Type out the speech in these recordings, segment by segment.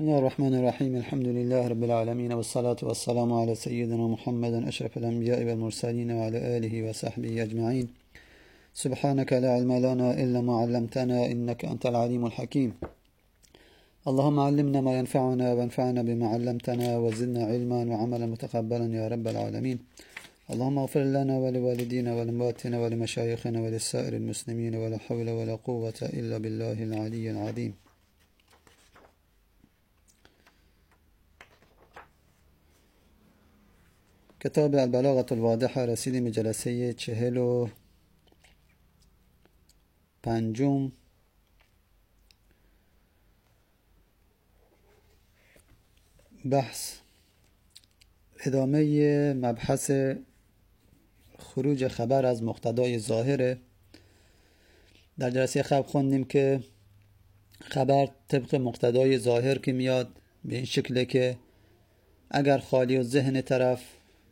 بسم الله الرحمن الرحيم. الحمد لله رب العالمين، والصلاة والسلام على سيدنا محمد أشرف الأنبياء والمرسلين وعلى آله وصحبه أجمعين. سبحانك لا علم لنا إلا ما علمتنا إنك أنت العليم الحكيم. اللهم علمنا ما ينفعنا وانفعنا بما علمتنا وزدنا علما وعملا متقبلا يا رب العالمين. اللهم اغفر لنا ولوالدينا ولأمواتنا ولمشايخنا ولسائر المسلمين، ولا حول ولا قوة إلا بالله العلي العظيم. کتاب البلاغة الواضحة رسیدیم به جلسه 45. بحث ادامه مبحث خروج خبر از مقتضای ظاهره. در جلسه قبل خوندیم که خبر طبق مقتضای ظاهر که میاد به این شکله که اگر خالی و ذهن طرف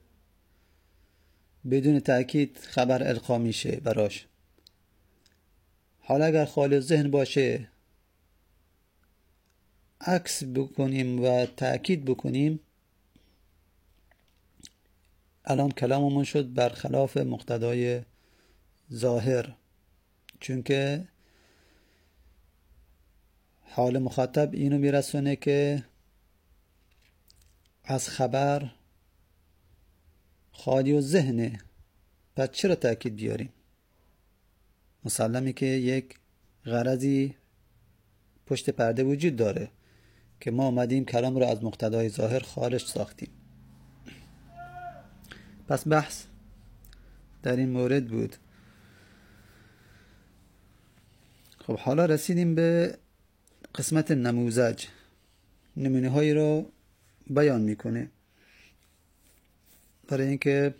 بدون تأکید خبر القا میشه براش. حالا اگر خالی ذهن باشه عکس بکنیم و تأکید بکنیم، الان کلاممون شد برخلاف مقتضای ظاهر، چون که حال مخاطب اینو میرسونه که از خبر خالی و ذهنه، پس چرا تأکید بیاریم؟ مسلمه که یک غرضی پشت پرده وجود داره که ما آمدیم کلام رو از مقتضای ظاهر خارج ساختیم. پس بحث در این مورد بود. خب حالا رسیدیم به قسمت نموذج. نمونه هایی رو بیان میکنه برای اینکه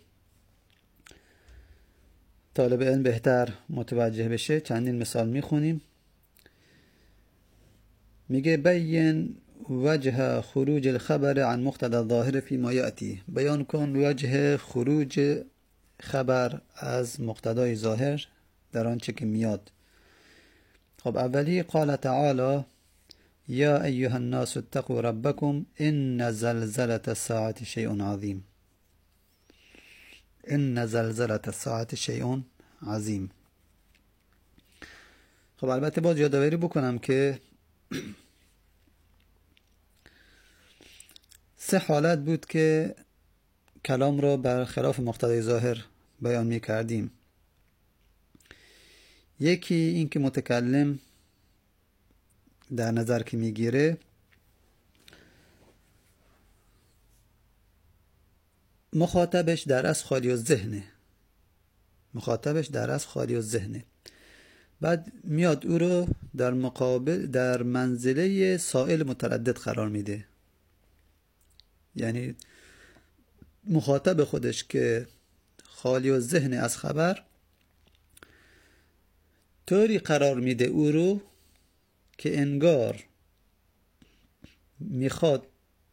طالب علم بهتر متوجه بشه. چندین مثال میخونیم. میگه بین وجه خروج الخبر عن مقتضى الظاهر فيما يأتي. بیان کن وجه خروج خبر از مقتضای ظاهر در آنچه که میاد. خب اولی قال تعالی یا ایها الناس اتقوا ربكم ان زلزلة الساعة شيء عظیم. ان زلزلة الساعة شیء عظیم. خب البته باز یادآوری بکنم که 3 حالت بود که کلام را برخلاف مقتضای ظاهر بیان می کردیم. یکی این که متکلم در نظر که می گیره مخاطبش در از خالی و ذهنه. بعد میاد او رو در منزله سائل متردد قرار میده. یعنی مخاطب خودش که خالی و ذهن از خبر طوری قرار میده او رو که انگار میخواد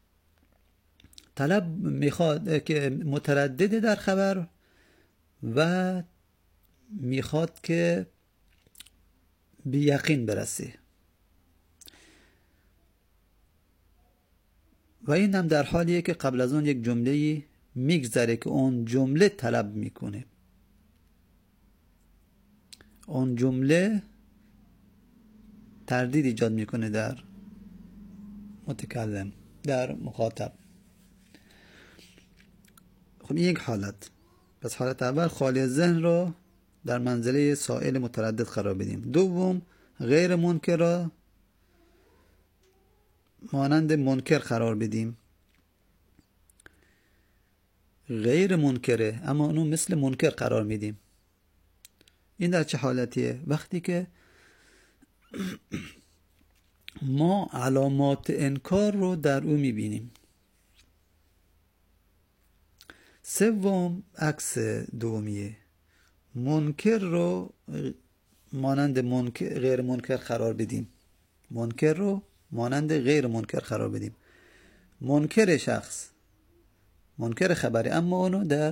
که متردد در خبر و میخواد که به یقین برسه، و این هم در حالیه که قبل از اون یک جمله میگذره که اون جمله طلب میکنه. اون جمله تردید ایجاد میکنه در متکلم، در مخاطب. خب این یک حالت. پس حالت اول خالی ذهن رو در منزله سائل متردد قرار بدیم. دوم غیر منکر را مانند منکر قرار بدیم. غیر منکره اما اونو مثل منکر قرار میدیم. این در چه حالتیه؟ وقتی که ما علامات انکار رو در او میبینیم. سوم عکس دومیه، منکر رو مانند غیر منکر قرار بدیم. منکر رو مانند غیر منکر قرار بدیم. منکر شخص منکر خبری، اما اونو در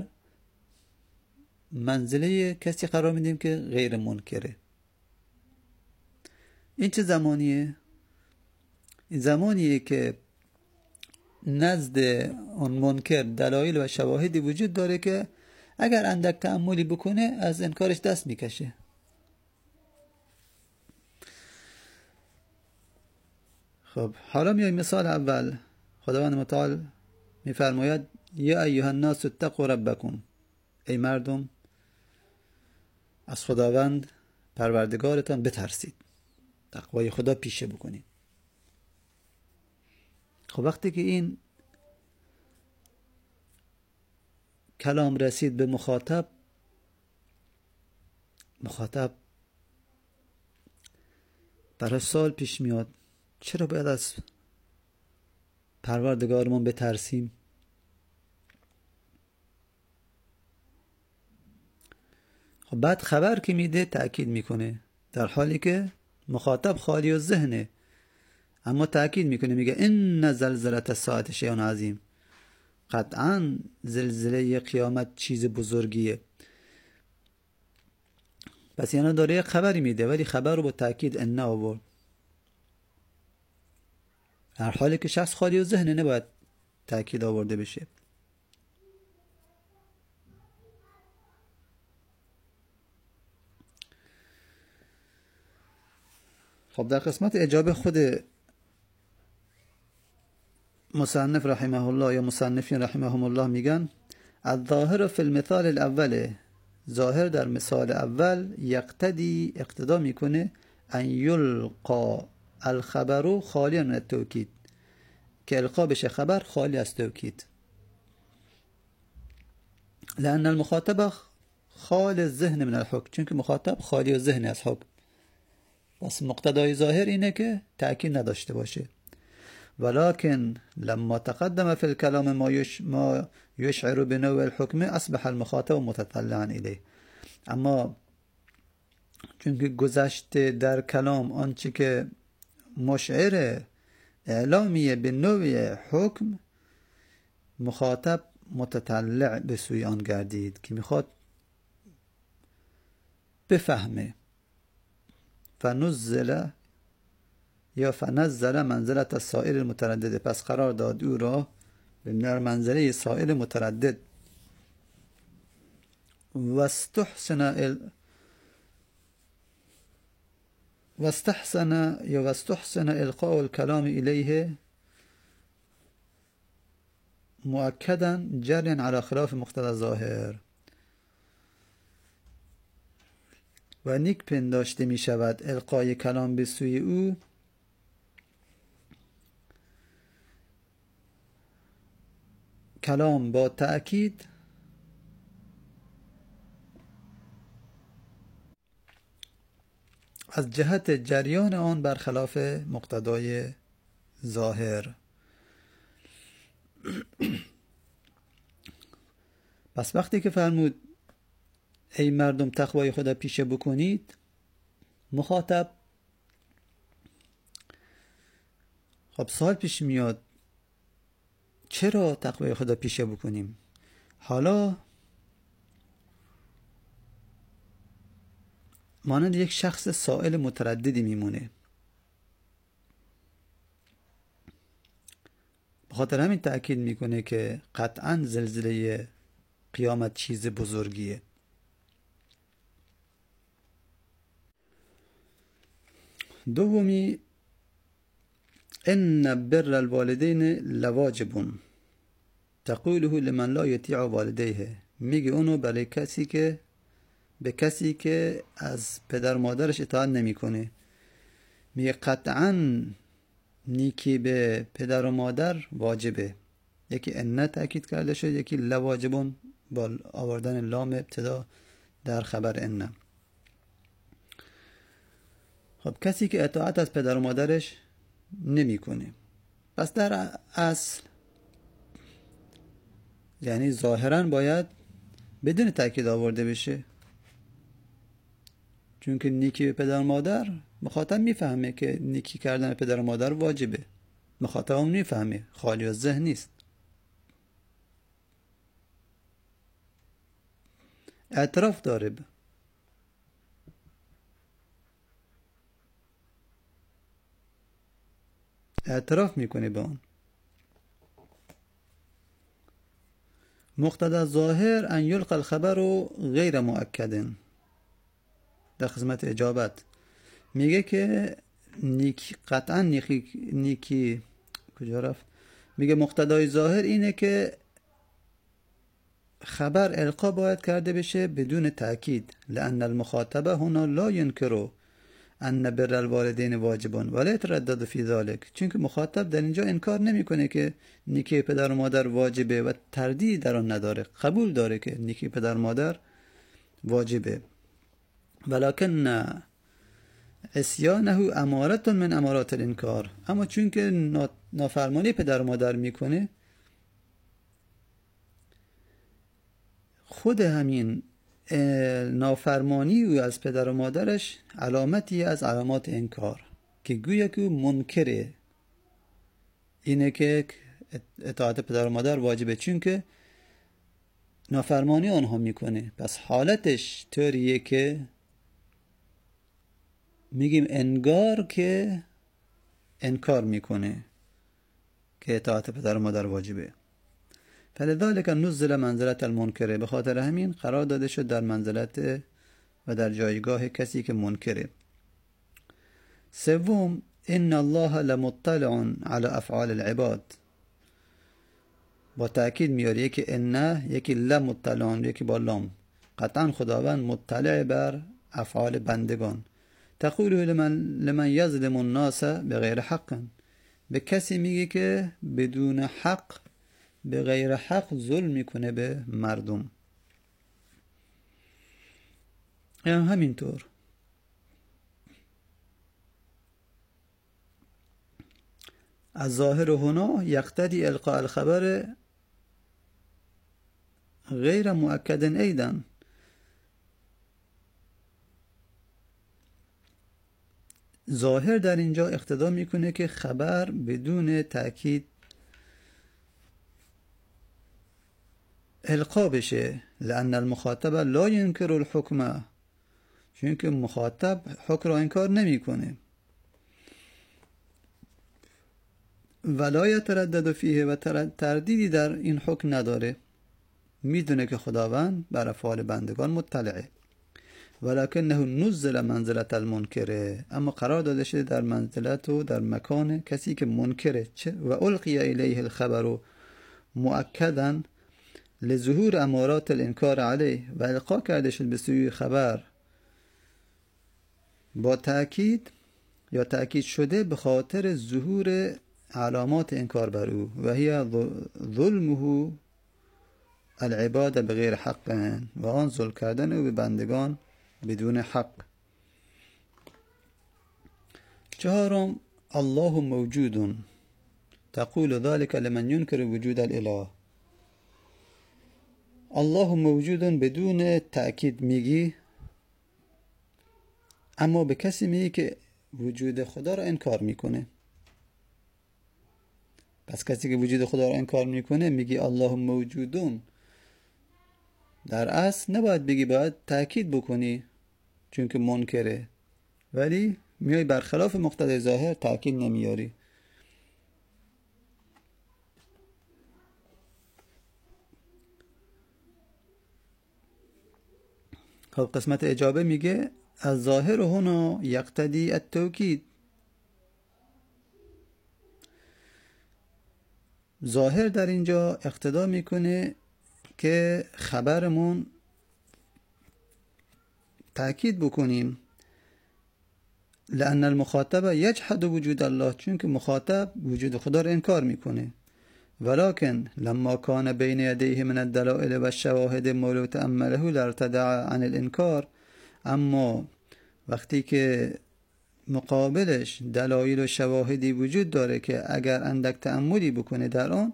منزله کسی قرار میدیم که غیر منکره. این چه زمانیه؟ زمانیه که نزد اون منکر دلایل و شواهدی وجود داره که اگر اندک تأملی بکنه از انکارش دست میکشه. خب حالا میایم مثال اول. خداوند متعال میفرماید یا ایها الناس اتقوا ربکم، ای مردم از خداوند پروردگارتان بترسید، تقوای خدا پیشه بکنید. خب وقتی که این کلام رسید به مخاطب برای سوال پیش میاد چرا باید از پروردگارمون بترسیم؟ خب بعد خبر که میده تأکید میکنه، در حالی که مخاطب خالی و ذهنه، اما تأکید میکنه، میگه ان زلزله الساعة شیء عظیم، قطعا زلزله قیامت چیز بزرگیه. پس یعنی داره یک خبری میده، ولی خبر رو با تأکید ان آورد، در حالی که شخص خالی و ذهنه نباید تأکید آورده بشه. خب در قسمت اجابه خود مصنف رحمه الله یا مصنفین رحمهم الله میگن الظاهر فی المثال الاول، ظاهر در مثال اول یقتدی اقتدا میکنه ان یلقا الخبر خالی من التوکید، که القا بشه خبر خالی از توکید، لان المخاطب خال الذهن من الحکم، چون که مخاطب خالی و ذهن از حکم. پس مقتضای ظاهر اینه که تأکید نداشته باشه. ولكن لما تقدم في الكلام ما يشعر بنوع الحكم اصبح المخاطب متطلعا الیه. اما چون که گذشته در کلام آنچه که مشعر اعلامیه به نوع حکم، مخاطب متطلع به سوی آن گردید که میخواد بفهمه. فنزل یا فنزل منزلت السائل المتردد، پس قرار داد او را در منزله سائل متردد. واستحسن القاء الكلام الیه مؤکدا جریا على خلاف مقتضى الظاهر، و نیک پنداشته می شود القای کلام به سوی او کلام با تأکید از جهت جریان آن برخلاف مقتضای ظاهر. پس وقتی که فرمود ای مردم تقوای خدا پیشه بکنید، مخاطب خب سوال پیش میاد چرا تقوای خدا پیشه بکنیم؟ حالا مانند یک شخص سائل مترددی میمونه. بخاطر همین تأکید میکنه که قطعا زلزله قیامت چیز بزرگیه. دومی ان بر الوالدین لواجب تقوله لمن لا یطیع والدیه، میگه اونو برای کسی که از پدر مادرش اطاعت نمیکنه. میگه قطعا نیکی به پدر و مادر واجبه. یکی ان تأکید کرده شد، یکی لواجبون با آوردن لام ابتدا در خبر ان. خب کسی که اطاعت از پدر و مادرش نمیکنه، پس در اصل یعنی ظاهرا باید بدون تأکید آورده بشه، چون که نیکی به پدر و مادر مخاطب میفهمه که نیکی کردن پدر و مادر واجبه، مخاطب هم میفهمه، خالی از ذهن نیست. اعتراف داره. اعتراف میکنه به اون. مقتضى ظاهر ان یلقى الخبر غیر مؤکد، در قسمت اجابت میگه که قطعا نیکی کجا رفت؟ میگه مقتضای ظاهر اینه که خبر القا باید کرده بشه بدون تأکید، لأن المخاطبه هنا لا ينكر ان بر الوالدین واجبون ولا يتردد فی ذلك، چون که مخاطب در اینجا انکار نمیکنه که نیکی پدر و مادر واجبه و تردید در آن نداره، قبول داره که نیکی پدر و مادر واجبه. ولکن عصیانه امارت من امارات الانکار، اما چون که نافرمانی پدر و مادر میکنه، خود همین نافرمانی او از پدر و مادرش علامتی از علامات انکار، که گویا که منکره اینه که اطاعت پدر و مادر واجبه، چون که نافرمانی آنها میکنه. پس حالتش طوریه که میگیم انگار که انکار میکنه که اطاعت پدر و مادر واجبه. فلذلك نزل منزلت المنکره، به خاطر همین قرار داده شد در منزلت و در جایگاه کسی که منکره. سوم، ان الله لمطلع على افعال العباد، با تأکید میاره یکی ان، یکی لمطلع، یکی با لام. قطعا خداوند مطلع بر افعال بندگان. تقول لمن یظلم الناس بغیر حق، به کسی میگه که بدون حق، به غیر حق ظلم میکنه به مردم. همینطور از ظاهر هنا یقتدی القاء الخبر غیر مؤکد ایضا، ظاهر در اینجا اقتضا میکنه که خبر بدون تأکید القا بشه، لأن المخاطب لا ينكر الحكم، چون که مخاطب حکم را انکار نمیکنه. ولا يتردد فیه، و تردیدی در این حکم نداره، میدونه که خداوند بر افعال بندگان مطلعه. ولکنه نزل منزلت المنکره، اما قرار داده شده در منزلت و در مکان کسی که منکره. و القی الیه الخبر مؤکدا لظهور امارات الانکار علیه، و القا کرده شد به سوی خبر با تأکید یا تأکید شده به خاطر ظهور علامات انکار بر او، و هی ظلمه العباد بغیر حق، و آن ظلم کردن او به بندگان بدون حق. چهارم، الله موجود، تقول ذلك لمن ينكر وجود الاله. الله موجود بدون تأکید میگی، اما به کسی میگی که وجود خدا را انکار میکنه. پس کسی که وجود خدا را انکار میکنه میگی الله موجودون، در اصل نباید بگی، باید تأکید بکنی چون که منکره، ولی میای برخلاف مقتضای ظاهر تأکید نمیاری. خب قسمت اجابه میگه از ظاهر هنا یقتدی التوکید، ظاهر در اینجا اقتضا میکنه که خبرمون تأکید بکنیم، لأن المخاطب یجحد وجود الله، چون که مخاطب وجود خدا را انکار میکنه. ولكن لما كان بين يديه من الدلائل والشواهد ما لو تأمله لارتدع عن الانکار، اما وقتی که مقابلش دلایل و شواهدی وجود داره که اگر اندک تأملی بکنه در آن،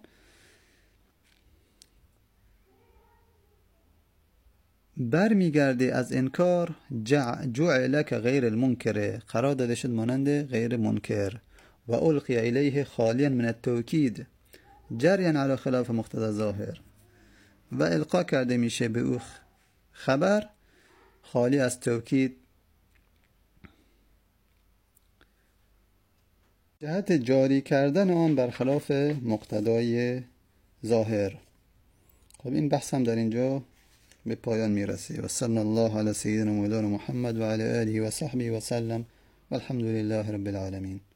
برمیگرده از انکار. جعل که غیر المنکر، قرار داده شد مانند غیر منکر. و القی الیه خالیا من التوکید جریا علی خلاف مقتضی ظاهر، و القا کرده میشه به او خبر خالی از توکید جهت جاری کردن آن برخلاف مقتضای ظاهر. خب این بحث هم در اینجا به پایان میرسه. و صلی الله علی سیدنا مولانا محمد و علی آله و صحبه و سلم و الحمد لله رب العالمین.